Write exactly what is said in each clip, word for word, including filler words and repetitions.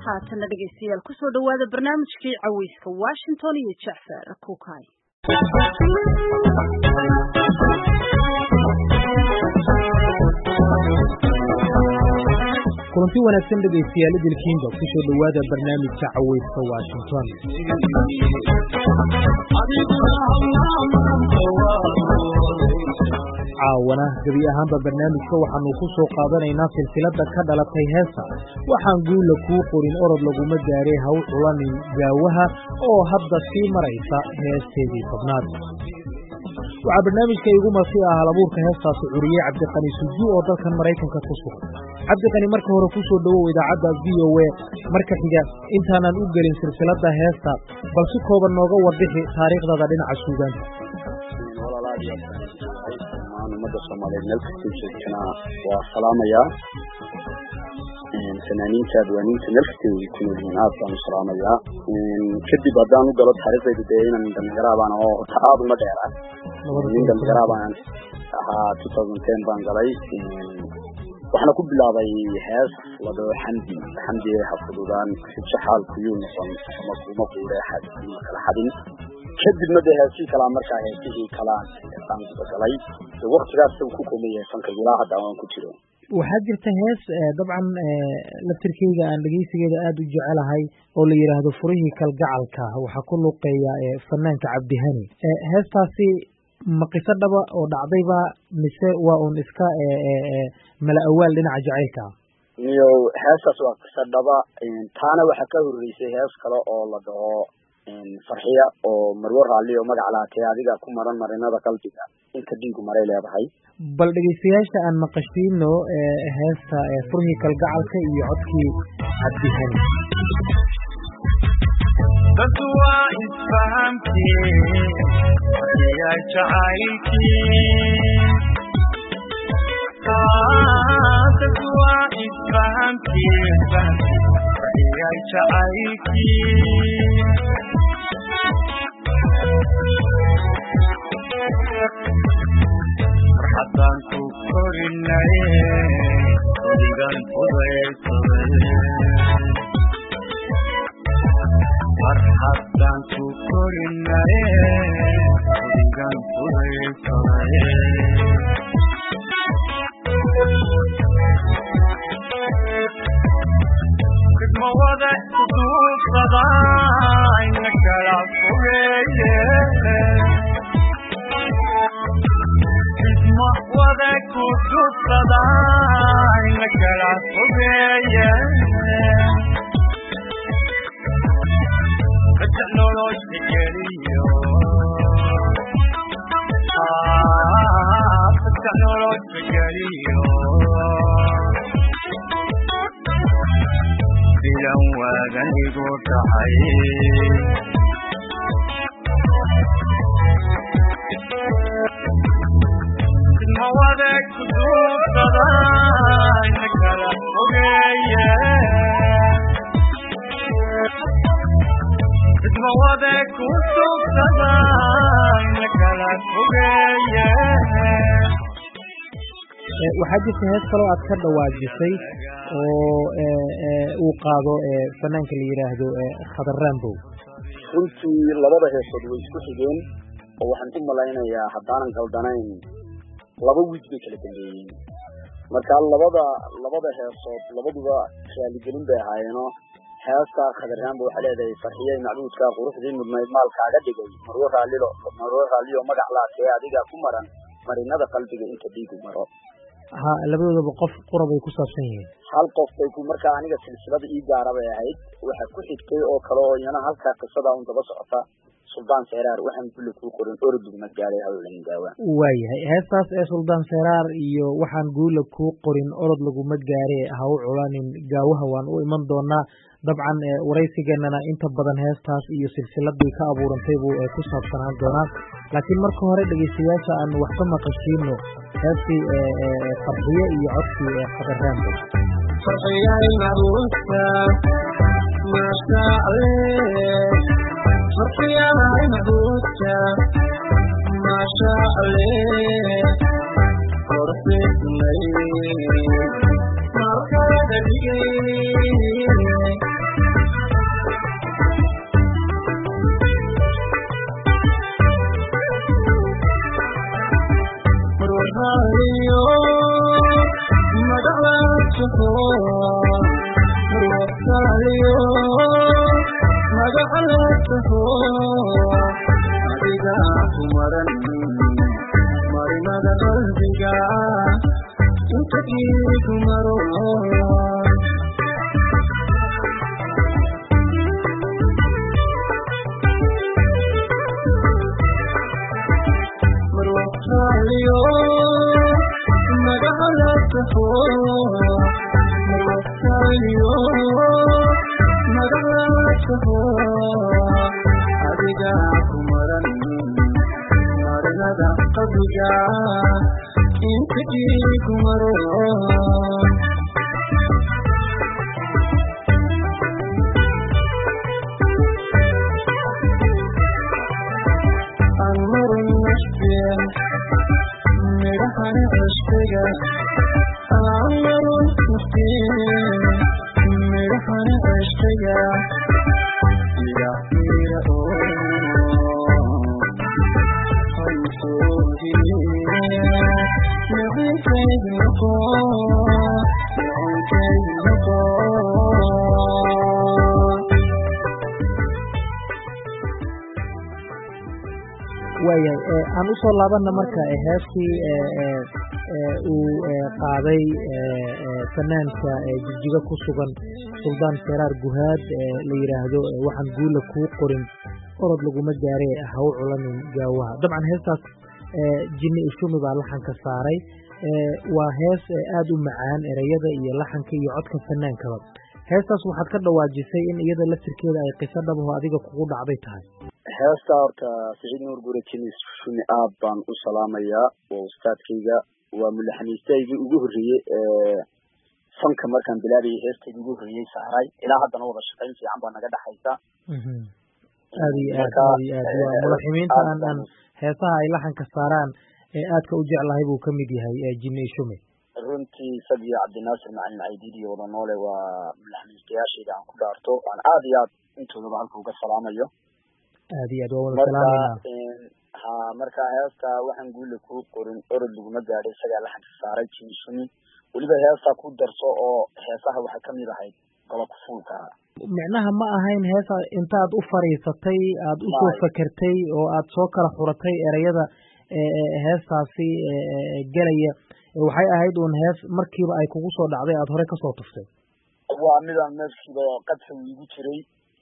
haatana dhegeystayaal ku soo dhawaada barnaamijkii caweyska Washington iyo Jacfar Kuukay. kulanti wanaagsan dhegeystayaal idilkiinba ku soo dhawaada barnaamijka caweyska Washington. caawana gabi ahaanba barnaamijka waxaanu ku soo qaadanaynaa silsilada ka dhalatay heesta waxaan guula kuu qorin orod laguma gaaray haw culanin gaawaha oo hadda sii maraysa heesteedii tobnaad. waxaa barnaamijka igu marti ah halabuurka heestaasi curiyey cabdiqani suju oo dalkan maraykanka ku sugan. cabdiqani marka hore ku soo dhawow idaacadda v o a. marka xiga intaanan u gelin silsilada heesta bal si kooban nooga warbixi taariikhdada dhinaca suugaanta. umada Soomaaliyeed meel kasta joogtana waa salaamayaa fanaaniinta adwaaniinta meel kasta ku noolyihiin aad baan u salaamayaa. kadib haddaan u galo taariikhdayda dee inaan dhalinyarabaan oo horta aad uma dheera nin dhalinyarabaan ahaa two thousand ten baan galay. waxaana ku bilaabay hees la dhaho xamdi xamdi xafududaan xaalkuyuu noqon ama kuma quure xadin kala xadin. kadibna dee heesii kalaa markaa heesihii kalaa aan galay waqtigaas ku koomiyay fanka ilaa hadda aan ku jiro. waxaa jirta hees dabcan laftirkeyga aan dhegeysigeeda aad u jecelahay oo la yiraahdo furihii kalgacalka waxaa ku luqeeya fanaanka Cabdihani. heestaasi ma qiso dhaba oo dhacdayba mise waa un iska mala awaal dhinaca jacaylka? iyo heestaas waa qiso dhaba. taana waxaa ka horeysay hees kale oo la dhaho farxiya oo marwo raali oo magac laatay adiga ku maran marinada qalbiga inta dhiigu maray leedahay. bal dhegeystayaasha aan maqashiino heesta furihii kalgacalka iyo codkii Cabdihani. dadwa isfahamkii ya jacaylkii dadwa isfahamkii ya jacaylkii marxaban ku korinay digan fudaysay marxaban ku korinay digan fudaysay kidma wada kuduubsada ina kala fogeeye kidma wada kuduubsada ina kala fogeeye technology geliyo ah technology geliyo bilan waagan igu dhacay kidma wada kuduubsada ina kala fogeeye kidma wada kuduubsada ina kala fogeeye. waxaa jirta hees kaloo aad ka dhawaajisay oo uu qaado fanaanka la yiraahdo Khadar Rambo. runtii labada heesood way isku xigeen oo waxaan u malaynayaa haddaanan qaldanayn laba wiil bay kala dambeeyeen. marka labada labada heesood labaduba raaligelin bay ahaayeenoo heesta Khadar Rambo waxay leedahay farxiyay macbuudka quruxdii mudnayd maalkaaga dhigay marwo raalilo marwo raaliyo magac laatay adiga ku maran marinada qalbiga inta dhiigu maro. ha labadoodaba qof qurab ay ku saabsan yihiin. hal qof bay ku markaa aniga silsilada ii gaara bay ahayd. waxa ku xigtay oo kale oo iyana halka qisada un daba socota Suldaan Seeraar waxaan kulli ku qorin orod ma gaaray hawlan gaawa. waayahay heestaas ee Suldaan Seeraar iyo waxaan guula ku qorin orod laguma gaaray haw culanin gaawaha waan u iman doonaa. dabcan waraysigeennana inta badan heestaas iyo silsiladii ka abuurantay buu ku saabsanaan doonaa. laakiin marka hore dhegeystayaasha aan wax ka maqashiino heestii farxiye iyo codkii Khadar Rambo. farxiyay macbuudka ma sha Allah farxiyay macbuudka ma sha Allah qorfeynay marka dhadigay waayahay aan usoo laabana marka heestii uu qaaday fanaanka jijjiga ku sugan suldaan seraar guhaad la yiraahdo waxaan guula kuu qorin orod laguma gaaree haw culanin gaawaha dabcan heestaas jinni ishumi baa laxanka saaray waa hees aad u macaan erayada iyo laxanka iyo codka fanaankaba heestaas waxaad ka dhawaajisay in iyada laftirkeeda ay qiso dhabaho adiga kugu dhacday tahay heesta horta Saciid Nuur Gure jinni ishumi aad baan u salaamayaa waa ustaadkayga waa mulaxaniistaygii ugu horreeyay ee fanka markaan bilaabay heestaydii ugu horreeyay saaray ilaa haddana wada shaqayn fiican baa naga dhaxaysa aad iyo aad aad waa mulaximiinta aan aan heesaha ay laxanka saaraan ee aadka u jeclahay buu ka mid yahay jinni ishumi runtii isaga iyo cabdinaasir macalin caydiid iyo wada noole waa mulaxaniistayaashayda aan ku dhaarto aan aad iyo aad intoodaba halka uga salaamayo aad iyo aad waa wada salaamayna ha marka heesta waxaan guula kuu qorin orod laguma gaadhay isagaa laxanka saaray jinni ishumi weliba heestaa ku darso oo heesaha waxay ka mid ahayd gobolka fuulka micnaha ma ahayn heesa intaad u fariisatay aad u soo fakertay oo aad soo kala xuratay erayada heestaasi gelaya waxay ahayd uun hees markiiba ay kugu soo dhacday aad hore kasoo tuftay waa midaan meelkiiba qadka iigu jiray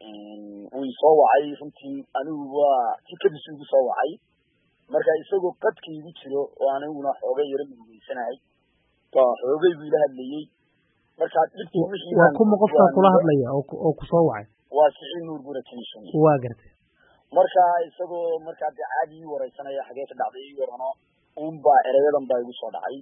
wuu soo wacay runtii anigu waa si kadis igu soo wacay marka isagoo qadka iigu jiro oo aniguna xoogay yaro mudugeysanahay waa xoogay buu ila hadlayey marka dhibkii wixii waa kuma qofka kula hadlaya oo ku soo wacay waa Saciid Nuur Gure jinni ishumi waa gartay marka isagoo marka caadi ii wareysanaya xagee ka dhacday ii warano uun baa erayadan baa igu soo dhacay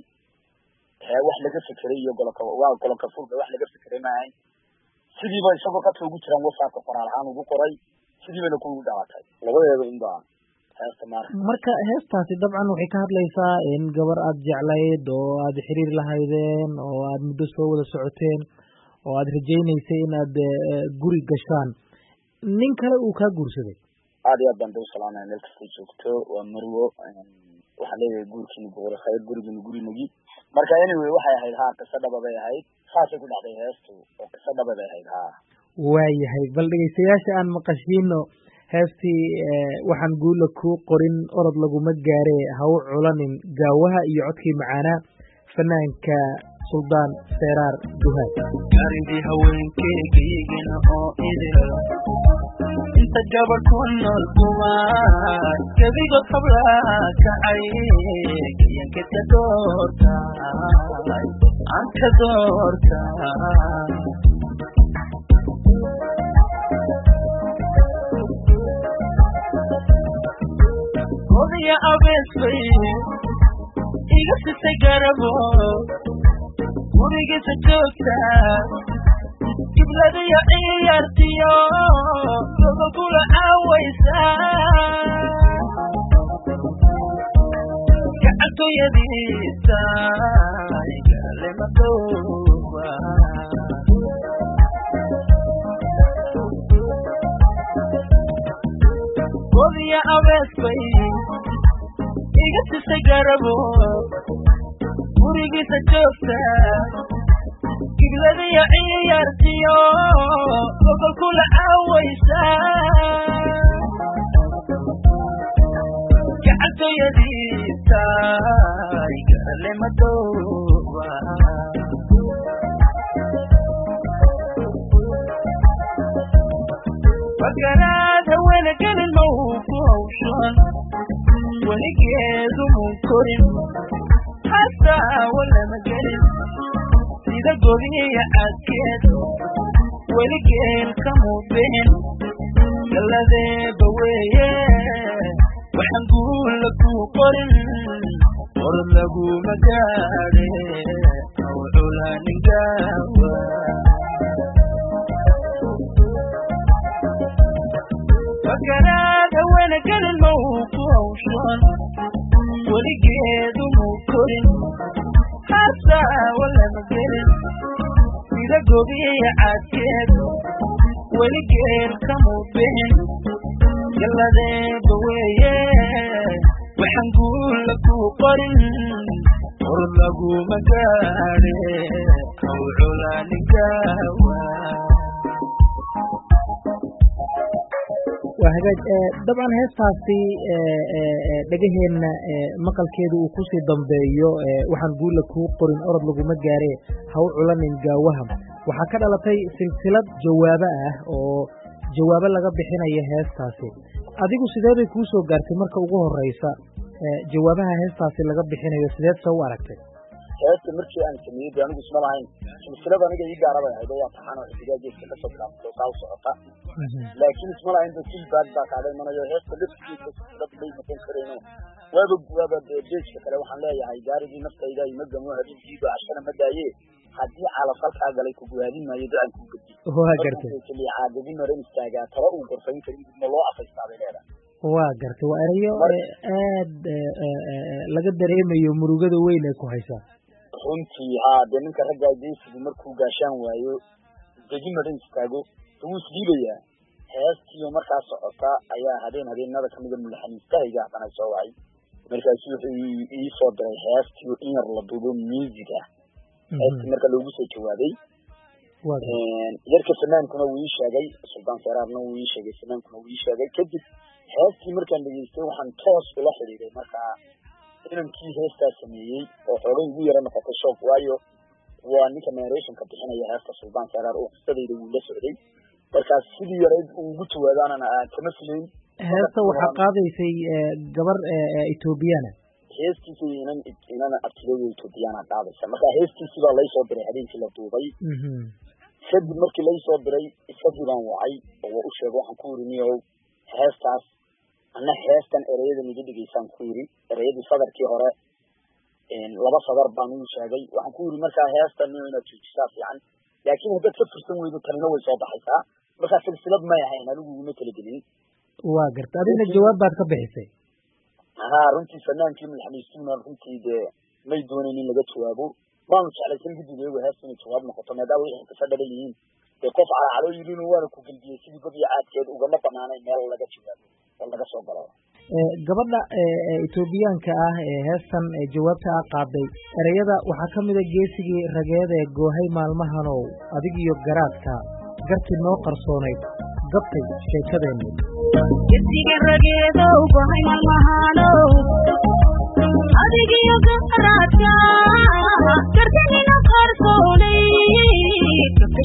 hee wax laga fikiray iyo golka waa golka fuulka wax laga fikiray maahay sidii ba isagoo qadka ugu jiraan WhatsApp qoraal ahaan ugu qoray sidii bayna ku dhalatay labadeeda un baa heesta marka heestaasi dabcan waxay ka hadlaysaa in gabar aad jeclayd oo aad xiriir lahaydeen oo aad muddo soo wada socoteen oo aad rajaynaysay inaad guri gashaan nin kale uu kaa guursaday aad iyo aad baan dau salaamaya meel kastay joogto waa marwo waxaan leeyahay guurkiina boqor khayr gurigiina gurinagi marka anyway waxay ahayd haa qiso dhaba bay ahayd saasay ku dhacday heestu oo qiso dhaba bay ahayd haa waayahay bal dhegeystayaasha aan maqashiino heestii waxaan guula kuu qorin orod laguma gaaree haw culanin gaawaha iyo codkii macaanaa fanaanka suldaan seraar guhaad gaarigii haweenkeygayigana oo idil inta gabadh ku nool kumaa gebigood hablaa kacay gayankeed ka doortaay aan ka doortaay odaya abeesbay iga sisay garabo gurigiisa joogta gibladiyo ciyaartiyo gogolkula caawaysa gacantooyadiisa igalemadooba odaya abeesbay iga sisay garabo gurigiisa joogta kibladiya ciyaartiyo gogol kula caawaysa gacantooyadiisa garale madooba fakaraad haweena gelin mau ku hawshan weligeedu mu korin hataa walama gelin sida gobiya cadkeed weligeel kamu bixin galadeeba weeye waxaan guula ku qorin war laguma gaadhe aw culaanin gaawa fakaraad haweena gelin mau ku hawshan weligeedu mu korin hataa walama gelin sida gobiya cadkeed weligeel kamu bixin galadeeba weeye waxaan guula ku qorin war laguma gaadhe aw culaanin gaawa وهجاج طبعا هستاسي دغهينا مقالkeedu uu ku sii dambeeyo waxaan guul ku qorin orod lagu ma gaaree haw culanin gaawaha waxa ka dhalatay silsilad jawaabo ah oo jawaabo laga bixinayo heestaasi adigu sidee bay ku soo gaartay marka ugu horeysa jawaabaha heestaasi laga bixinayo sidee soo aragtay heesta markii aan sameeyay anigu isma lahayn silsilada aniga ii gaarabay ahayd waa taxano xidigaajeedka ka soo bilaabtay soo socota laakiin isma lahayn dadka baad baa kaaday manayo heesta laftiisa dad bay noqon kareen waaba waaba deejka kale waxaan leeyahay gaarigii naftayda iyo magamo habeenkiiba ashana ma daaye haddii cala falka galay ku guwaadin maayo daan ku gudbi waa gartay kaliya caadadii maran istaaga taba uu gorfayn karin ma loo afaystaaday leedahay waa gartay waa erayo aad laga dareemayo murugada weyn ee ku haysa runtii haa de ninka ragga jeesigu markuu gaashaan waayo degin maran istaago uu isdiibayaa heestiyo markaa socota ayaa habeen habeenada kamida mulaxaniistahayga hadana soo wacay markaas wuxuu ii soo diray heestiyo in yar la duubo music ah heesti marka loogu soo jawaabay yarka fanaankuna wuu ii sheegay sultaan saraarna wuu ii sheegay fanaankuna wuu ii sheegay kadib heestii markaan dhageystay waxaan toos ula xidhiiday markaa inankii heestaa sameeyey oo xoogay ugu yara noqotay shoog waayo waa ninka narrationka bixinaya heesta sultaan saraar oo qisadayda wuu la socday markaas sidii yareyd uu ugu jawaadaanana aan kama filayn heesta waxaa qaadaysay gabar Ethiopiana heestiisa inan inan abtireeyo Ethiopiana qaadaysa marka heestiisa baa laysoo diray habeenkii la duubay kadib markii laysoo diray isagii baan wacay oo u sheegay waxaan ku uriniyow heestaas ana heestan ereyada niga dhigaysaan ku yiri ereyadii sadarkii hore laba sadar baan u sheegay waxaan ku yiri markaa heestan inaad joojisaa fiican laakiin hadda ka fursan weydo tanina way soo baxaysaa marka silsilad ma yahay anigu uma kala gelin waa gartay adina jawaab baad ka bixisay aha runtii fanaankii madaxweynaha runtii de may dooneen in laga jawaabo waan jeclaysan guddiga heestan jawaab noqoto maadaama ay ka fadhiyiin ee qof ala calo yidin waana ku galbiyay sidii gobiya caadkeed uga ma banaanay meel laga jawaabo oo laga soo galo gabadha Ethiopianka ah ee heestan jawaabta ah qaaday erayada waxa kamid ah geesigii rageed ee goohay maalmahan oo adig iyo garaadka garti noo qarsoonayd gabtay sheekadeena geesigii rageed oo goohay maalmahan oo adig iyo garaadka garti noo qarsoonayd gabtay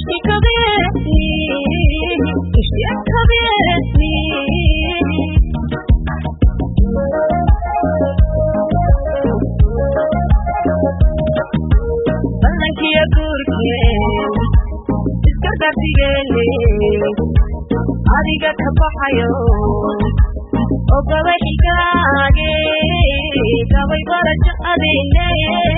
sheekadeena balankiya gurkeen iska dartigeene adiga ka baxayo oo gabay xigaage gabay barajo adine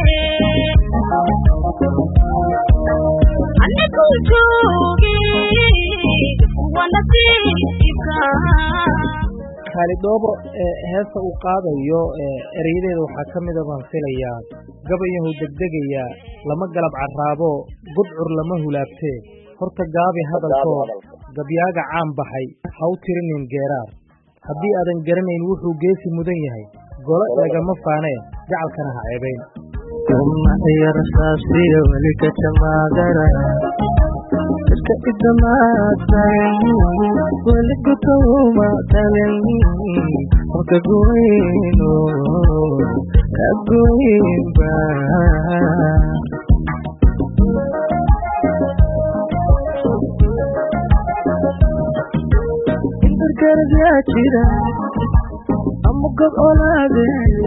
anigu joogi kuwana siika khaalidoobo heesta uu qaadayo erayadeeda waxaa ka mid ah baan filayaa gabayahu degdegaya lama galab carraabo gudcur lama hulaabtee horta gaabi hadalkoo gabyaaga caan baxay ha u tirinin geeraar haddii aadan garanayn wuxuu geesi mudan yahay golo lagama faaneen jacalkana ha ceebayn kuma yarsaasiyo weli ka jamaagara iska idamaatayn weli kutuma talen ka goyno ka goynba gargaajira ama god olaade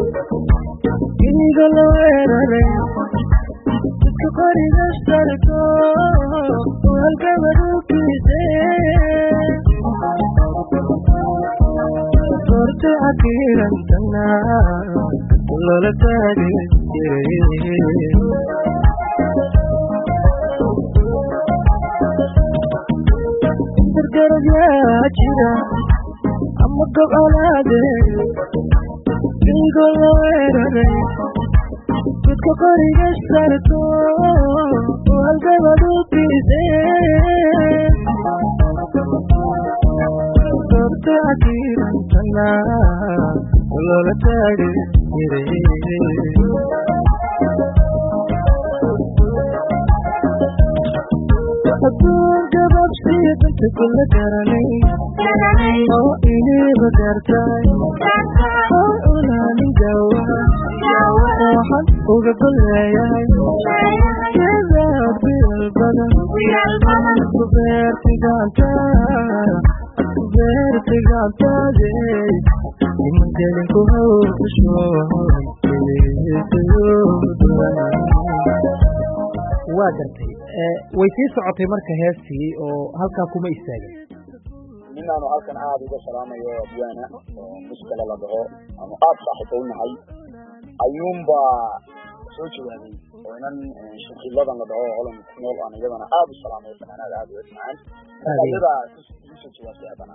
iniga la weerare dadka qoriga starko halgabadukiise sorte akirantana lola taagi jiray gargaajira ama god olaade iniga la weerare dadka qoriga starko halgabadukiise sorte akirantana lola taagi jiray adduunka babsiya danta kula garanay oo iniba gartay oo ulaalin gawa waxaan uga golleeyahay kedaad biyal badan ku beertigaanta ku beertigaantaade imankelin ku hawsho waa gartay way sii socotay marka heestii oo halkaa kuma istaagin ninaanu halkan aada uga salaamayo abwaana oo muskala la dhaho ama aad saaxiibo u nahay ayuunbaa soo jawaabay oo inan shirkiladan la dhaho holan ku nool aan iyadana aada u salaamayo fanaanaad aada u ismacaan ayadaa kusoo jawaabtay haddana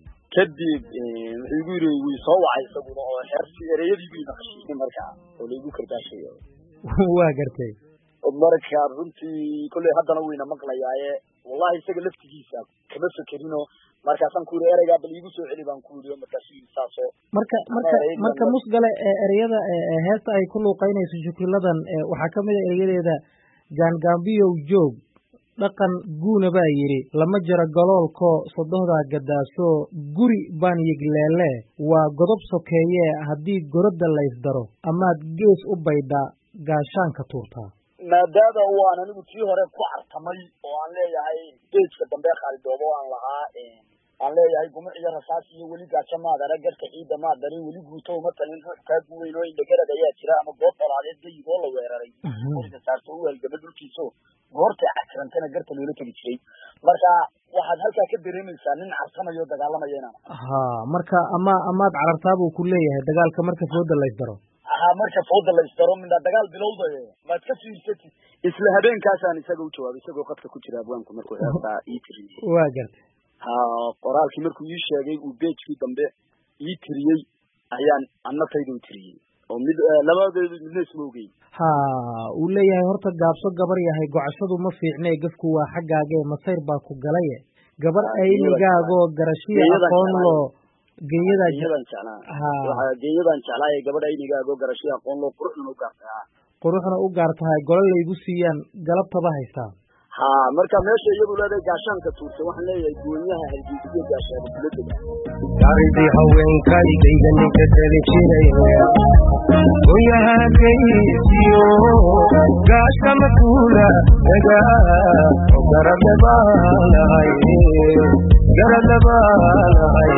kadib wuxuu igu yiri wii soo wacay isaguna oo heersi ereyadii buu naqshiinay markaa oo laygu kardaashayo waa gartay marka runtii kulley haddana wayna maqlayaaye wallahi isaga laftigiisa kama fekerino markaasaan ku yiri ereygaa bal iigu soo celi baan ku yiri markaas saaso marka marka marka musgale ereyada heesta ay ku luuqaynayso shukriladan waxaa kamid ah ereyadeeda gaangaambiyow joog dhaqan guuna baa yidhi lama jiro galoolko sodohdaa gadaaso guri baan yigleele waa godob sokeeye haddii gorodda laysdaro amaad gees u baydha gaashaanka tuurtaa maadaama waan anigu tii hore ku cartamay oo aan leeyahay beejka dambe khaalidoobo aan lahaa aan leeyahay gumuc iyo rasaas iyo weli gaajo maadara garka ciidda maadarin weli guuto uma talin ruux kaa guweyn oo indhagarad ayaa jira ama goob olaadeed gayigoo la weeraray qoriga saarto u halgaba dhulkiiso goortay cakrantana garta loola tegi jiray marka waxaad halkaa ka dareemaysaa nin cartamayo dagaalamaya inaan ha marka ama amaad carartaa buu ku leeyahay dagaalka marka fooda laysdaro ha marka fooda laysdaro midna dagaal bilowdaye maad ka fiirsatid isla habeenkaasaan isaga u jawaabay isagoo qadka ku jira abwaanku markuu heestaa ii tiriyey waa gartay ha qoraalkii markuu ii sheegay uu beejkii dambe ii tiriyey ayaan annatayda u tiriyey oo mid labadeedu midna isma ogeyn ha uu leeyahay horta gaabso gabar yahay gocashadu ma fiicne gafku waa xaggaagee masayr baa ku galaye gabar aynigaagoo garashiya aqoon loo geeyadan jeclaa ha geeyadan jeclaa ee gabadha aynigaagoo garashiya aqoon loo quruxna u gaartaa quruxna u gaartahay golo laygu siiyaan galabtaba haystaa ha marka meesha iyadu leedahay gaashaanka tuurta waxaan leeyahay goonyaha hargeysa gaashaanka kula dega garidii haweenkaygayga ninka tali jiray goonyaha hargeysiyo gaashama kuula dega garadda baalahay garadda baalahay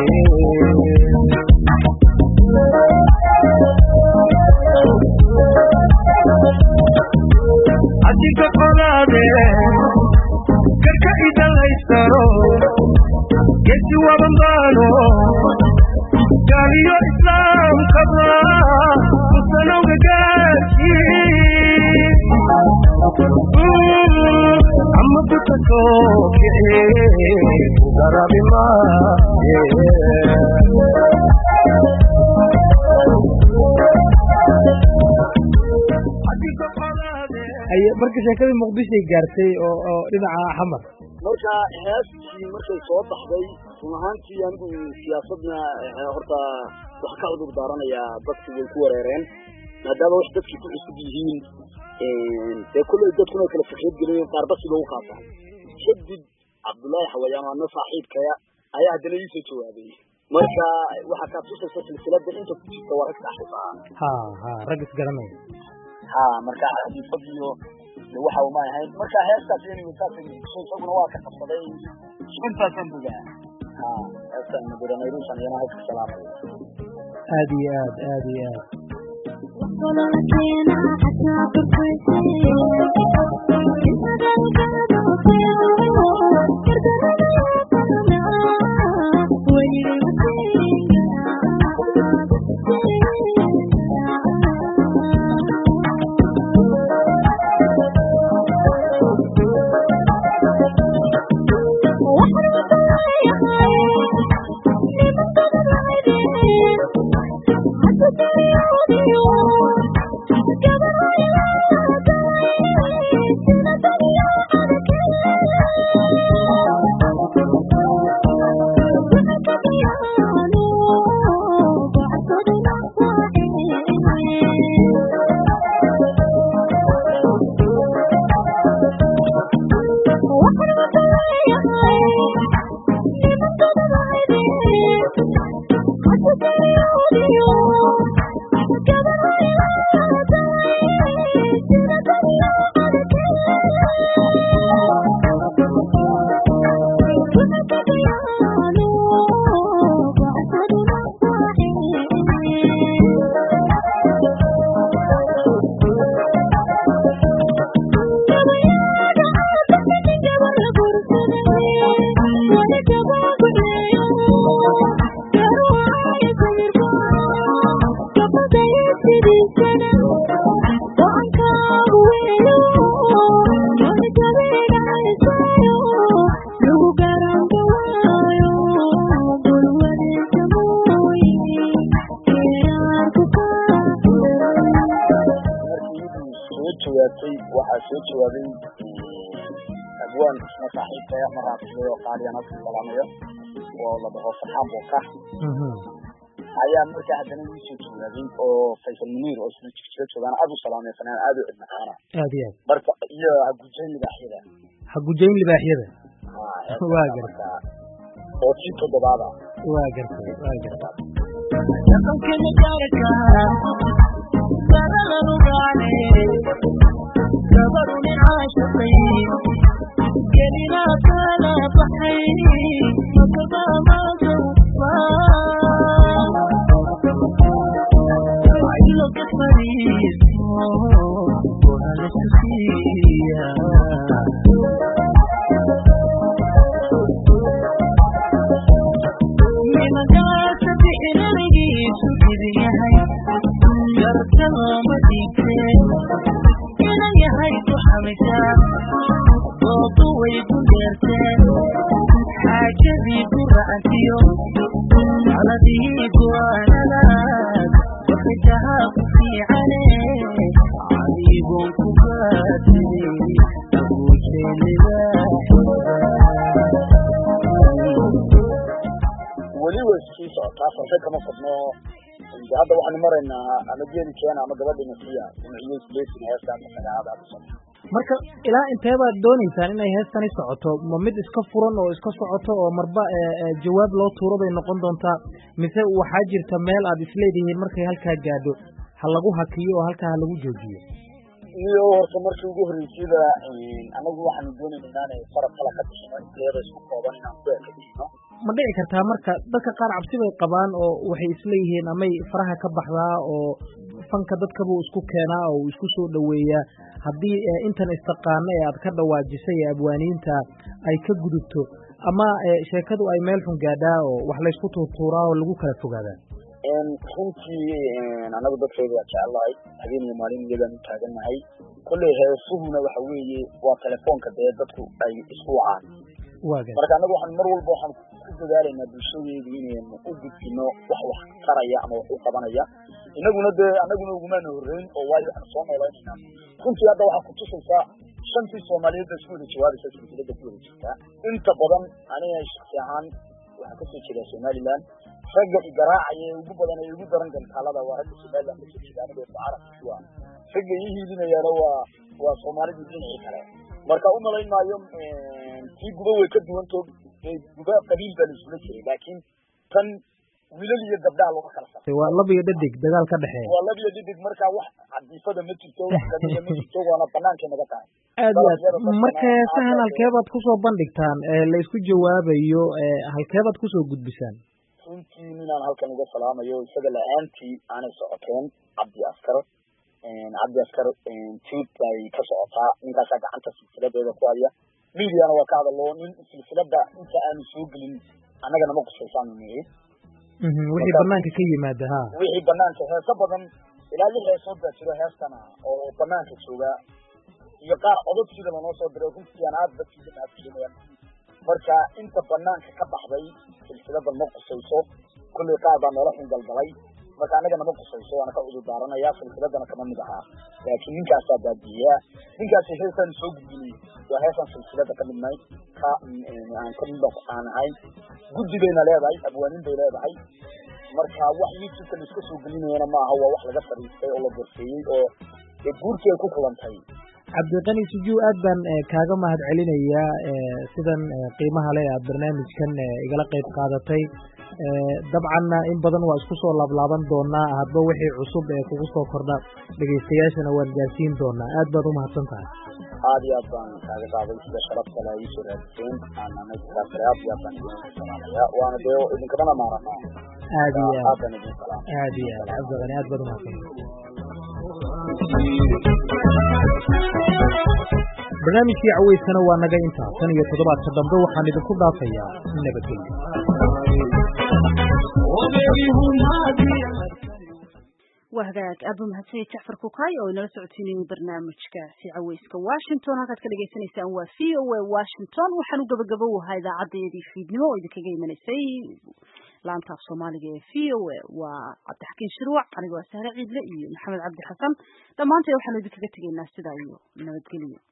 adiga qolaade karka idalaysaro gesi wabanbaano gaaliyo islaamkaba musanowga gaarki ama kutakookice ugarabimaaye ay marka sheekadii muqdishoy gaartay oo oo dhinaca xamar marka heestii markay soo baxday run ahaantii anigu siyaasadna horta wax ka cudur daaranayaa dadku way ku wareereen maadaama wax dadkii ku cusub yihiin dee kulley dadkuna kala fikrad geliyeen qaarba sida u qaataan kadib cabdullaahi xawayaan waa na saaxiibkaya ayaa haddana ii soo jawaabay marka waxaa kaa tusaysa silsilada inta ku jirta waa rag saaxiib ah ha ha rag isgaranaya ha marka xadiifad iyo waxa uu ma ahayn marka heestaas inay wadaasay isaguna waa ka qabsaday intaasan bugaa ha heestan madaxweynaha yana halka salaamay aad iyo aad aad iyo aad ولكن حتى ayaa markaa haddana ii soo jawaabay oo Faysal Munir oo isla jigjiga joogaan aad u salaamay fanaan aad u cidna qaana aad iyo marka iyo hagujayn libaaxyada hagujayn libaaxyada waa gartaa oo si toddobaada waa gartaa waa gartaa dhaqankeena gaarka dadana nugaane gabarun caashaqay gelina kala baxay makaba lo que fariismo con la sucia mi magasa bixinaygi sugid yahay gartano ma dhigte inan yahay ku xamisa goodu way ku dheerteen xaajadii ku racantiyo aladii go'aanadaad وفتها في عليه عيبون كباتي أبو جيل ولي وسيس أطاف فيك ما صدنا هذا واحد مرة إن أنا جيني كان أنا قبل نسيا ونعيش ليش نهاية مثلا هذا بصراحة marka ilaa intee baad doonaysaan inay heestani socoto ma mid iska furan oo iska socoto oo marba jawaab loo tuuro bay noqon doontaa mise waxaa jirta meel aad isleedihiin markay halkaa gaadho ha lagu hakiyo oo halkaa ha lagu joojiyo iyo horta markii ugu horreysayda anagu waxaanu doonaynaa inaan farab kala ka bixino iyada isku kooban inaan ku ekadino ma dhici kartaa marka dadka qaar cabsi bay qabaan oo waxay isleeyihiin amay faraha ka baxdaa oo fanka dadka buu isku keenaa oo isku soo dhaweeyaa haddii intan istaqaano ee aad ka dhawaajisay ee abwaaniinta ay ka gudubto ama sheekadu ay meel xun gaadhaa oo wax laysku tuurtuuraa oo lagu kala fogaadaa runtii anagu dadkayda waa jecelahay habeen iyo maalin iyagaan u taagannahay kolley heesuhuna waxa weeye waa telefoonka dee dadku ay isku wacaan marka anagu waxaan mar walba waxaan ku dadaalaynaa bulshadeedu inaynu u gudbino wax wax taraya ama wax u qabanaya inaguna dee anaguna ugumaana horreyn oo waayo waxaan soo noolaynayna runtii hadda waxaa ku tusaysaa shantii soomaaliyeed baa isku wada jawaabaysa silsilada ku wada jirtaa inta badan aniga shaksi ahaan waxaan kasoo jeedaa somaliland ragga igaraacaya ugu badan ay ugu daran gantaalada waa ragga Soomaaliya ka jiraanada Carabka waa ragga yihiidinayana waa waa Soomaalida dhinacii kale marka u malayn maayo tii guba way ka duwan too guba qabiil baa isla jiray laakiin tan wiilal iyo gabdhaha loo kala saaro waa laba iyo dhadig dagaal ka dhaxeeya waa laba iyo dhadig marka wax cadifada ma jirto wax qabiil ma jirto waana banaanka naga tahay aad marka sahan halkeebaad ku soo bandhigtaan ee la isku jawaabayo ee halkeebaad ku soo gudbisaan runtii inaan halkan uga salaamayo isaga la'aantii aanay socoteen Cabdi Askar een Cabdi Askar een tuut ay ka socotaa ninkaas gacanta silsiladeeda ku haya midiyaana waa ka hadalo nin silsilada inta aan soo gelin annaga nama qosaysan meeyay mhm wixii banaanka ka yimaada ha wixii banaanka heesa badan ilaa lix heesood baa jira heestana oo banaanka jooga iyo qaar codod sida loo soo diray runtii aan aad dadkii ka hadlayeen marka inta banaanka ka baxday silsilada ma qosayso kulli qaar baa nolol in dalbalay marka anaga nama qosayso waana ka ugu daaranayaa silsiladana kama mid aha laakiin ninkaas baa baadiya ninkaas heesan soo gudbiyay waa heesan silsilada ka midnay ka aan ka mid aan ahay guddigeena leedahay abwaanin bay leedahay marka wax YouTube la isku soo gelinayna ma aha waa wax laga fariistay oo la gorfeeyay oo guurkii ku kulantay Cabdiqani Suju aad baan kaaga mahad celinayaa sidan qiimaha leh aad barnaamijkan igala qayb qaadatay dabcan in badan waa isku soo laablaaban doonaa hadba wixii cusub ee kugu soo kordha dhageystayaashana waan gaarsiin doonaa aad baad u mahadsantahay aad iyo aad baan kaaga qaaday sida sharafta la ii soo raadiseen aan anay ka qaraab iyo baan salaamaya waana dee idinkana maarana aad iyo aad aad iyo aad Cabdiqani aad baad u mahadsantahay barnaamijkii caweyskana waa naga intaa tan iyo toddobaadka dambe waxaan idinku dhaafayaa nabadgelyo waa hagaag aad buu mahadsanyahay Jacfar Kukaay oo inala socodsiinayay barnaamijkaasi caweyska Washington halkaad ka dhageysanaysaan waa V O A Washington waxaan u gabagabowahay idaacadeedii fiidnimo oo idinkaga imanaysay laanta af Soomaaliga ee V O A waa Cabdixakiin Shirwac aniga waa Sahre Ciidle iyo Maxamed Cabdi Xasan dhamaanteen waxaan idinkaga tegaynaa sidaa iyo nabadgelyo